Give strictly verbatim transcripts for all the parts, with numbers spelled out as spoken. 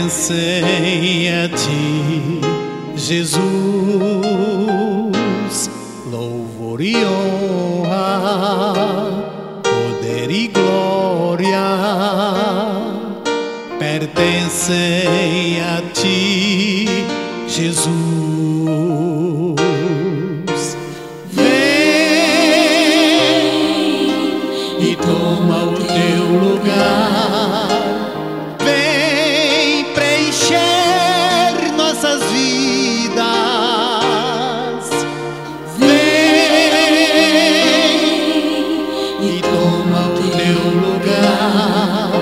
pertencem a ti, Jesus. Louvor e honra, poder e glória pertencem a ti, Jesus. Vem e toma o teu lugar, vem preencher nossas vidas, vem e toma o teu lugar,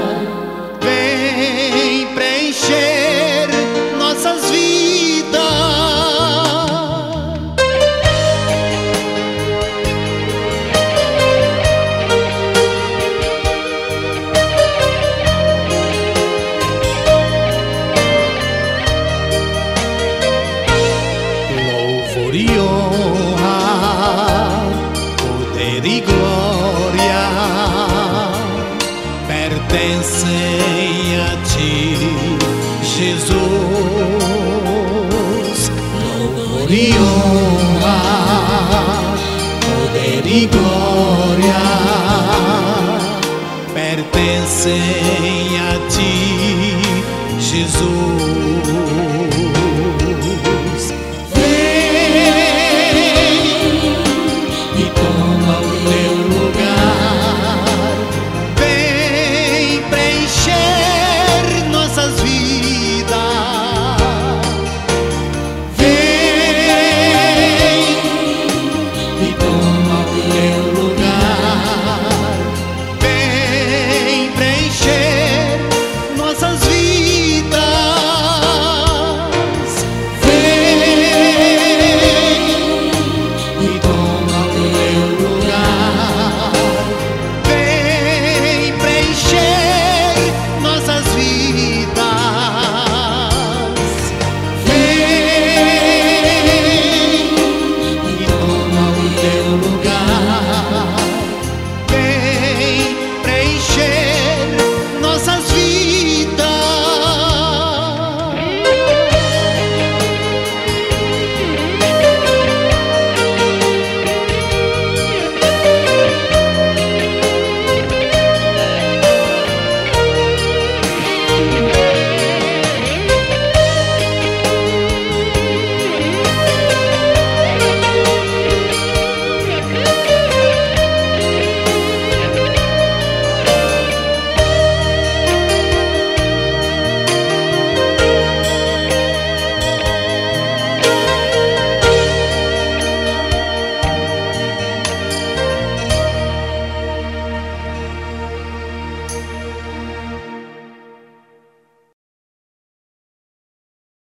vem preencher nossas vidas. Louvor e honra, poder e glória pertencem a ti, Jesus. Louvor e honra, poder e glória pertencem a ti, Jesus. Vem e